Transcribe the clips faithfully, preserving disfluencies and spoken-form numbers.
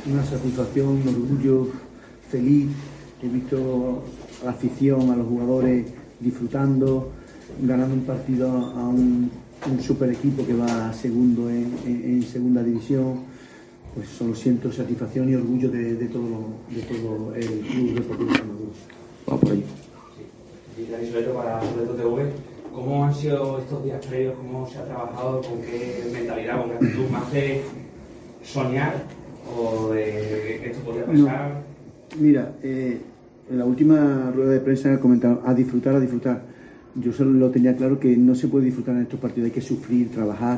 una satisfacción, un orgullo, feliz. He visto a la afición, a los jugadores disfrutando, ganando un partido a un, un super equipo que va segundo en, en, en segunda división. Pues solo siento satisfacción y orgullo de, de, todo, de todo el Club Deportivo Extremadura. Vamos por ahí. Y Dani Soleto para Soleto T V. ¿Cómo han sido estos días previos? ¿Cómo se ha trabajado? ¿Con qué mentalidad, con qué actitud? ¿Más de soñar o de que esto podría pasar? No, mira, eh, en la última rueda de prensa he comentado a disfrutar, a disfrutar. Yo solo lo tenía claro que no se puede disfrutar en estos partidos, hay que sufrir, trabajar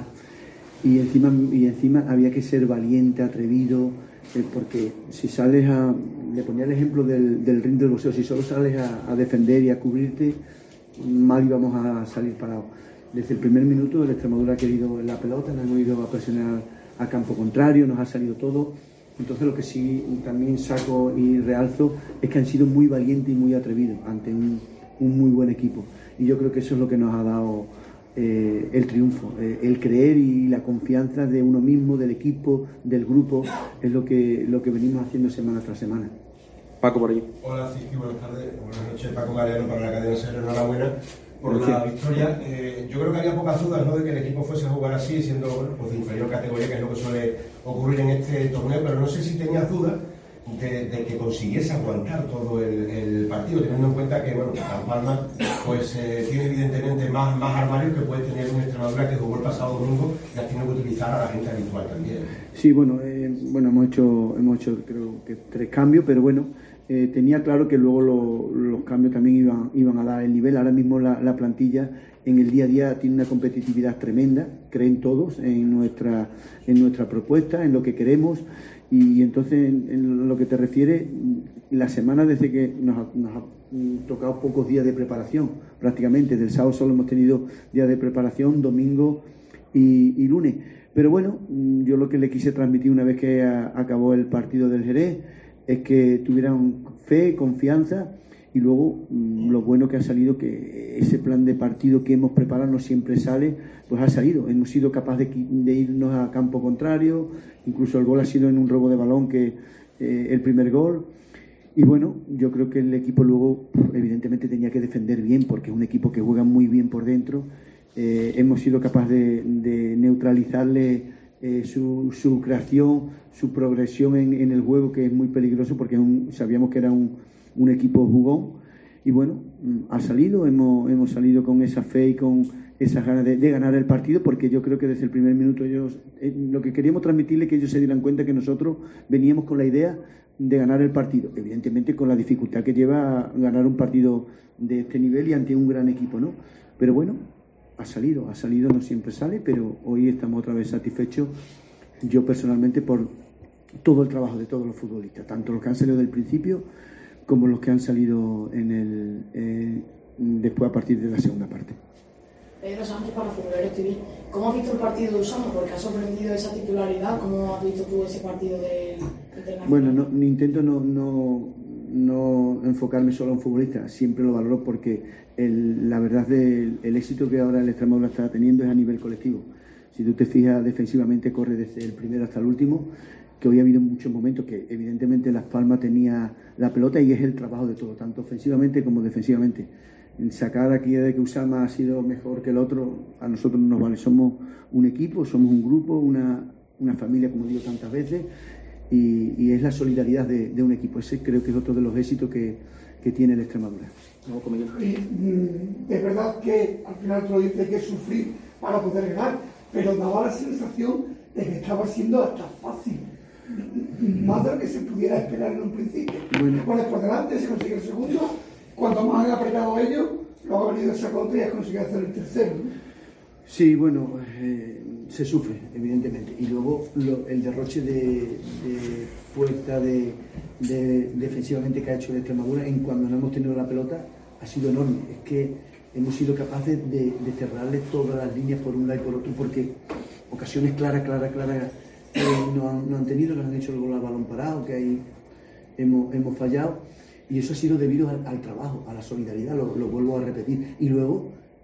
y encima, y encima había que ser valiente, atrevido, eh, porque si sales a... Le ponía el ejemplo del, del ring del boxeo, si solo sales a, a defender y a cubrirte, mal íbamos a salir parados. Desde el primer minuto el Extremadura ha querido la pelota, nos hemos ido a presionar a campo contrario, nos ha salido todo. Entonces lo que sí también saco y realzo es que han sido muy valientes y muy atrevidos ante un, un muy buen equipo. Y yo creo que eso es lo que nos ha dado eh, el triunfo, eh, el creer y la confianza de uno mismo, del equipo, del grupo, es lo que, lo que venimos haciendo semana tras semana. Paco, por ahí. Hola, sí, buenas tardes. Buenas noches, Paco Galeano para la cadena SER. Enhorabuena por Gracias. la victoria. Eh, yo creo que había pocas dudas, ¿no?, de que el equipo fuese a jugar así, siendo, bueno, pues de inferior categoría, que es lo que suele ocurrir en este torneo, pero no sé si tenías dudas de, de que consiguiese aguantar todo el, el partido, teniendo en cuenta que, bueno, Las Palmas pues, eh, tiene evidentemente más, más armarios que puede tener una Extremadura que jugó el pasado domingo y ha tenido que utilizar a la gente habitual también. Sí, bueno, eh, bueno hemos hecho, hemos hecho creo que tres cambios, pero bueno, eh, tenía claro que luego lo, los cambios también iban, iban a dar el nivel. Ahora mismo la, la plantilla en el día a día tiene una competitividad tremenda, creen todos en nuestra, en nuestra propuesta, en lo que queremos. Y entonces, en, en lo que te refiere, la semana desde que nos, nos ha tocado pocos días de preparación, prácticamente, del sábado solo hemos tenido días de preparación, domingo y, y lunes. Pero bueno, yo lo que le quise transmitir una vez que a, acabó el partido del Jerez es que tuvieran fe, confianza, y luego lo bueno que ha salido, que ese plan de partido que hemos preparado no siempre sale, pues ha salido. Hemos sido capaces de, de irnos a campo contrario, incluso el gol ha sido en un robo de balón, que eh, el primer gol. Y bueno, yo creo que el equipo luego evidentemente tenía que defender bien, porque es un equipo que juega muy bien por dentro. Eh, hemos sido capaces de, de neutralizarle eh, su, su creación, su progresión en, en el juego, que es muy peligroso, porque es un, sabíamos que era un, un equipo jugón. Y bueno, ha salido, hemos, hemos salido con esa fe y con esas ganas de, de ganar el partido, porque yo creo que desde el primer minuto ellos, eh, lo que queríamos transmitirle es que ellos se dieran cuenta que nosotros veníamos con la idea de ganar el partido, evidentemente con la dificultad que lleva ganar un partido de este nivel y ante un gran equipo, ¿no? Pero bueno, ha salido, ha salido, no siempre sale, pero hoy estamos otra vez satisfechos, yo personalmente, por todo el trabajo de todos los futbolistas, tanto los que han salido del principio como los que han salido en el eh, después a partir de la segunda parte. Pedro Sánchez para Futboleros T V. ¿Cómo has visto el partido de Usama? Porque ha sorprendido esa titularidad. ¿Cómo has visto tú ese partido del Internacional? Bueno, no, intento no, no, no enfocarme solo a un futbolista, siempre lo valoro, porque el, la verdad del el éxito que ahora el Extremadura está teniendo es a nivel colectivo. Si tú te fijas, defensivamente corre desde el primero hasta el último, que hoy ha habido muchos momentos que evidentemente Las Palmas tenía la pelota, y es el trabajo de todo, tanto ofensivamente como defensivamente. Sacar aquí de que Usama ha sido mejor que el otro, a nosotros no nos vale. Somos un equipo, somos un grupo, una, una familia, como digo tantas veces, y, y es la solidaridad de, de un equipo. Ese creo que es otro de los éxitos que, que tiene el Extremadura. Y es verdad que al final tú lo dices, hay que sufrir para poder ganar, pero daba la sensación de que estaba siendo hasta fácil, más de lo que se pudiera esperar en un principio. Bueno, pones por delante, se consigue el segundo, cuanto más han apretado ellos, luego ha venido esa contra y has conseguido hacer el tercero, ¿no? Sí, bueno, eh, se sufre, evidentemente, y luego lo, el derroche de, de fuerza de, de, defensivamente que ha hecho el Extremadura en cuando no hemos tenido la pelota ha sido enorme. Es que hemos sido capaces de, de cerrarle todas las líneas por un lado y por otro, porque ocasiones claras, claras, claras eh, no, han, no han tenido, nos han hecho el gol al balón parado, que ahí hemos, hemos fallado, y eso ha sido debido al, al trabajo, a la solidaridad, lo, lo vuelvo a repetir. Y luego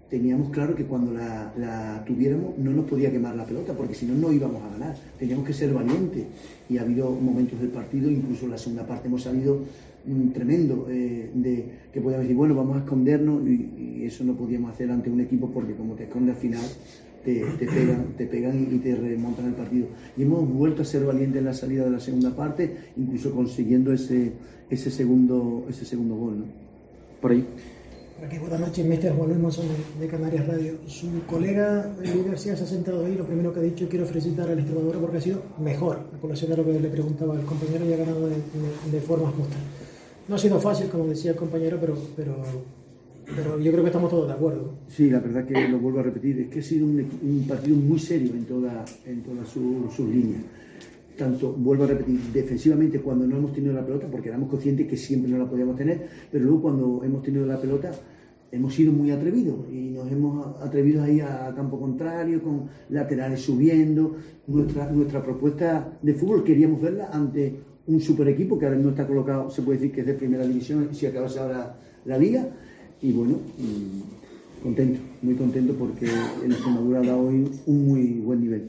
teníamos claro que cuando la, la tuviéramos no nos podía quemar la pelota, porque si no, no íbamos a ganar. Teníamos que ser valientes. Y ha habido momentos del partido, incluso en la segunda parte hemos salido mmm, tremendo, eh, de que podíamos decir, bueno, vamos a escondernos, y, y eso no podíamos hacer ante un equipo, porque como te escondes al final, te, te pegan, te pegan y te remontan el partido. Y hemos vuelto a ser valientes en la salida de la segunda parte, incluso consiguiendo ese, ese, segundo, ese segundo gol, ¿no? Por ahí. Aquí, buenas noches, mister Juan Luis Monzón de, de Canarias Radio. Su colega Luis García se ha sentado ahí, lo primero que ha dicho, quiero felicitar al Extremadura porque ha sido mejor, a colación de lo que le preguntaba el compañero, y ha ganado de, de, de forma justa. No ha sido fácil, como decía el compañero, pero, pero, pero yo creo que estamos todos de acuerdo. Sí, la verdad que lo vuelvo a repetir, es que ha sido un, un partido muy serio en todas en toda sus su líneas. Tanto, vuelvo a repetir, defensivamente cuando no hemos tenido la pelota, porque éramos conscientes que siempre no la podíamos tener, pero luego cuando hemos tenido la pelota hemos sido muy atrevidos y nos hemos atrevido ahí a campo contrario, con laterales subiendo. Nuestra, nuestra propuesta de fútbol queríamos verla ante un super equipo que ahora mismo está colocado, se puede decir que es de primera división, si acabase ahora la liga. Y bueno, mmm, contento, muy contento, porque el Extremadura ha dado hoy un muy buen nivel.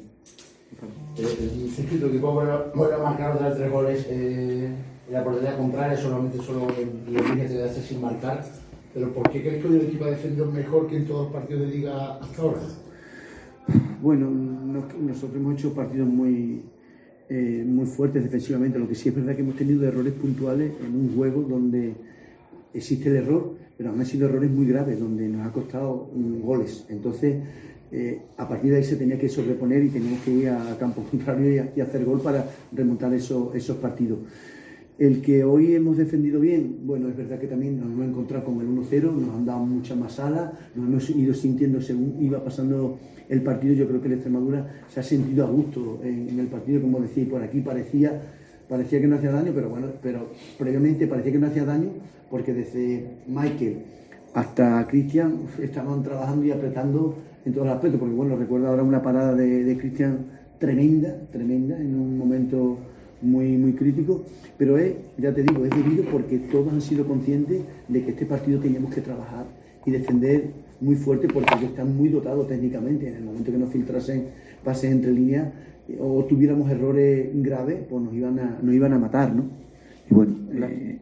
El circuito que vuelve a marcar otras tres goles eh, en la portería contraria, solamente solo en línea de hace sin marcar. Pero ¿por qué crees que hoy el equipo ha defendido mejor que en todos los partidos de liga hasta ahora? Bueno, no, nosotros hemos hecho partidos muy, eh, muy fuertes defensivamente. Lo que sí es verdad que hemos tenido errores puntuales en un juego donde existe el error, pero han sido errores muy graves, donde nos ha costado um, goles. Entonces, eh, a partir de ahí se tenía que sobreponer y teníamos que ir a campo contrario y, a, y hacer gol para remontar eso, esos partidos. El que hoy hemos defendido bien, bueno, es verdad que también nos hemos encontrado con el uno cero, nos han dado mucha más alas, nos hemos ido sintiendo según iba pasando el partido. Yo creo que el Extremadura se ha sentido a gusto en, en el partido, como decía, por aquí parecía, parecía que no hacía daño, pero bueno, pero previamente parecía que no hacía daño, porque desde Michael hasta Cristian estaban trabajando y apretando en todos los aspectos, porque bueno, recuerdo ahora una parada de, de Cristian tremenda, tremenda, en un momento muy muy crítico, pero es, ya te digo, es debido porque todos han sido conscientes de que este partido teníamos que trabajar y defender muy fuerte, porque ellos están muy dotados técnicamente. En el momento que nos filtrasen pases entre líneas o tuviéramos errores graves, pues nos iban a, nos iban a matar, ¿no? Y bueno, eh...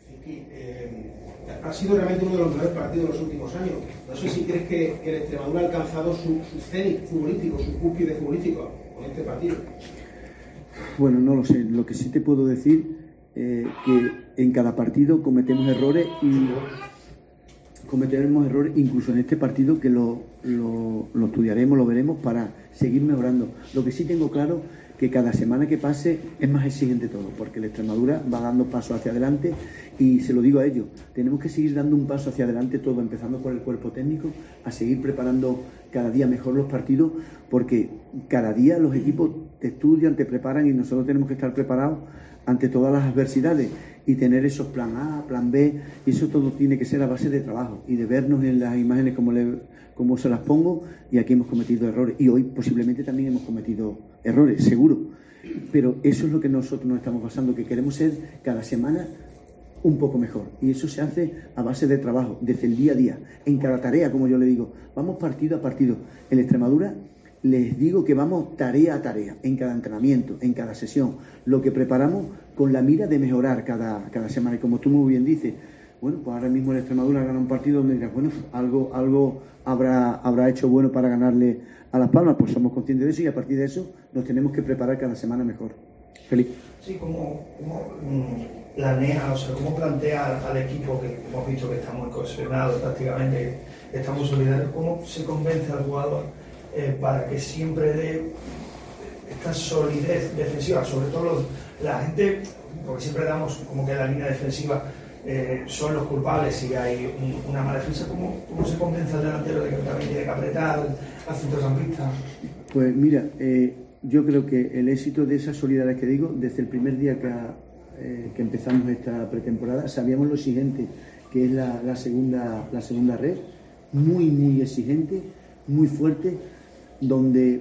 Eh, ha sido realmente uno de los mejores partidos de los últimos años. No sé si crees que, que el Extremadura ha alcanzado su, su cenit futbolístico, su cúspide futbolístico con este partido. Bueno, no lo sé. Lo que sí te puedo decir eh, que en cada partido cometemos errores, y cometeremos errores incluso en este partido, que lo, lo, lo estudiaremos, lo veremos para seguir mejorando. Lo que sí tengo claro, que cada semana que pase es más exigente todo, porque la Extremadura va dando pasos hacia adelante, y se lo digo a ellos, tenemos que seguir dando un paso hacia adelante todo, empezando por el cuerpo técnico, a seguir preparando cada día mejor los partidos, porque cada día los equipos te estudian, te preparan, y nosotros tenemos que estar preparados ante todas las adversidades y tener esos plan A, plan B, y eso todo tiene que ser a base de trabajo y de vernos en las imágenes como, le, como se las pongo. Y aquí hemos cometido errores, y hoy posiblemente también hemos cometido errores, seguro, pero eso es lo que nosotros nos estamos basando, que queremos ser cada semana un poco mejor, y eso se hace a base de trabajo, desde el día a día, en cada tarea, como yo le digo, vamos partido a partido. En Extremadura les digo que vamos tarea a tarea, en cada entrenamiento, en cada sesión, lo que preparamos con la mira de mejorar cada, cada semana. Y como tú muy bien dices, bueno, pues ahora mismo el Extremadura gana un partido donde dirás, bueno, algo, algo habrá, habrá hecho bueno para ganarle a Las Palmas. Pues somos conscientes de eso, y a partir de eso nos tenemos que preparar cada semana mejor. Feliz. Sí, ¿cómo, cómo mmm, planea, o sea, cómo plantea al equipo, que hemos visto que está muy cohesionado prácticamente, que está muy solidario, cómo se convence al jugador eh, para que siempre dé esta solidez defensiva, sobre todo los, la gente, porque siempre damos como que la línea defensiva eh, son los culpables si hay un, una mala defensa? ¿Cómo, cómo se convence al delantero de que también tiene que apretar al centrocampista? Pues mira, eh, yo creo que el éxito de esa solidaridad que digo, desde el primer día que, eh, que empezamos esta pretemporada, sabíamos lo exigente que es la, la, segunda, la segunda red, muy, muy exigente, muy fuerte, donde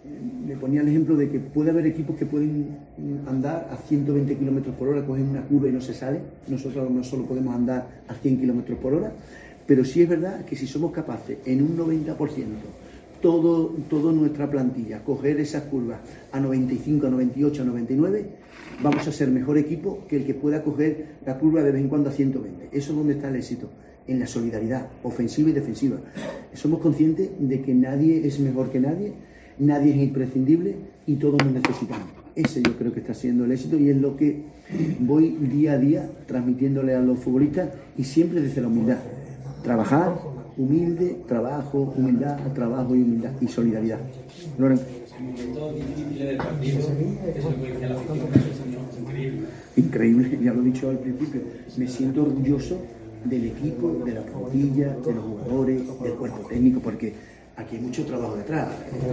le ponía el ejemplo de que puede haber equipos que pueden andar a ciento veinte kilómetros por hora, cogen una curva y no se sale. Nosotros no solo podemos andar a cien kilómetros por hora, Pero sí es verdad que si somos capaces en un noventa por ciento, todo, toda nuestra plantilla, coger esas curvas a noventa y cinco, a noventa y ocho, a noventa y nueve, vamos a ser mejor equipo que el que pueda coger la curva de vez en cuando a ciento veinte. Eso es donde está el éxito, en la solidaridad ofensiva y defensiva. Somos conscientes de que nadie es mejor que nadie, nadie es imprescindible y todos nos necesitamos. Ese yo creo que está siendo el éxito y es lo que voy día a día transmitiéndole a los futbolistas, y siempre desde la humildad. Trabajar, humilde, trabajo, humildad, trabajo y humildad y solidaridad. Loren. En momentos difíciles del partido, eso lo puede decir la afición, es increíble. Increíble, ya lo he dicho al principio. Me siento orgulloso del equipo, de la plantilla, de los jugadores, del cuerpo técnico, porque aquí hay mucho trabajo detrás.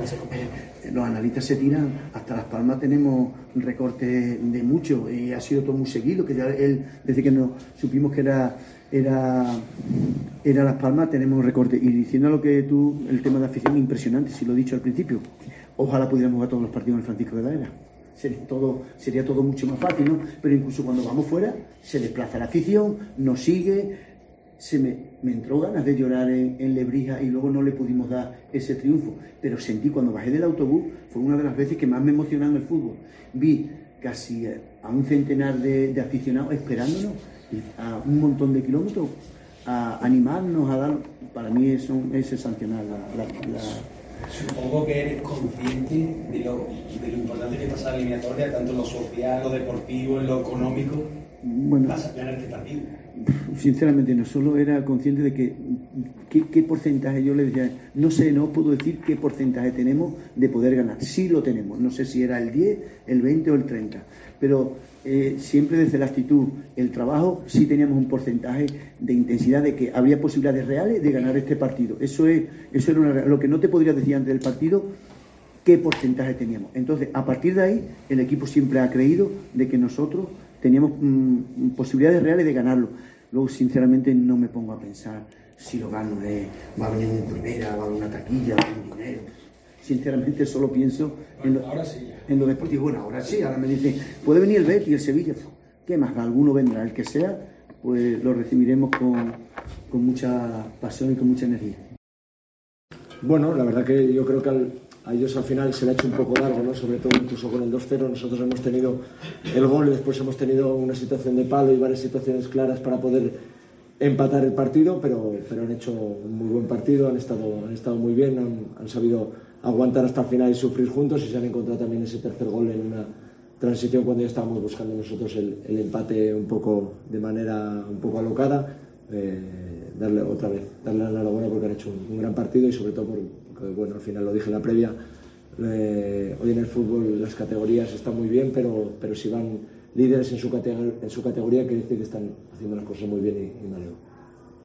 Los analistas se tiran, hasta Las Palmas tenemos recortes de mucho, y ha sido todo muy seguido, que ya él, desde que nos supimos que era era era Las Palmas, tenemos recortes. Y diciendo lo que tú, el tema de afición, impresionante, si lo he dicho al principio. Ojalá pudiéramos jugar todos los partidos en el Francisco de la Era. Sería todo, sería todo mucho más fácil, ¿no? Pero incluso cuando vamos fuera, se desplaza la afición, nos sigue. Se me, me entró ganas de llorar en, en Lebrija y luego no le pudimos dar ese triunfo. Pero sentí, cuando bajé del autobús, fue una de las veces que más me emocionó en el fútbol. Vi casi a un centenar de, de aficionados esperándonos a un montón de kilómetros, a animarnos, a dar. Para mí eso es sensacional. La, la, la... Supongo que eres consciente de lo, de lo importante que pasa la eliminatoria, tanto en lo social, lo deportivo, en lo económico. Bueno, vas a ganar este partido. Sinceramente no, solo era consciente de que qué, qué porcentaje, yo le decía, no sé, no puedo decir qué porcentaje tenemos de poder ganar. Sí lo tenemos, no sé si era el diez, el veinte o el treinta, pero eh, siempre desde la actitud, el trabajo, sí teníamos un porcentaje de intensidad de que habría posibilidades reales de ganar este partido. Eso es, eso era una, lo que no te podría decir antes del partido, qué porcentaje teníamos. Entonces, a partir de ahí, el equipo siempre ha creído de que nosotros teníamos mmm, posibilidades reales de ganarlo. Luego, sinceramente, no me pongo a pensar si lo gano, eh, va a venir una primera, va a haber una taquilla, va a haber un dinero. Sinceramente, solo pienso en lo, ahora sí, en lo deportivo. Bueno, ahora sí, ahora me dicen, puede venir el Betis y el Sevilla. ¿Qué más? Alguno vendrá, el que sea, pues lo recibiremos con, con mucha pasión y con mucha energía. Bueno, la verdad que yo creo que al, a ellos al final se le ha hecho un poco largo, ¿no? Sobre todo incluso con el dos cero. Nosotros hemos tenido el gol y después hemos tenido una situación de palo y varias situaciones claras para poder empatar el partido, pero, pero han hecho un muy buen partido, han estado, han estado muy bien, han, han sabido aguantar hasta el final y sufrir juntos, y se han encontrado también ese tercer gol en una transición cuando ya estábamos buscando nosotros el, el empate un poco de manera un poco alocada. Eh, darle otra vez, darle la enhorabuena porque han hecho un, un gran partido, y sobre todo por, porque, bueno, al final lo dije en la previa, eh, hoy en el fútbol las categorías están muy bien, pero, pero si van líderes en su, categoría, en su categoría, quiere decir que están haciendo las cosas muy bien, y, y me alegro.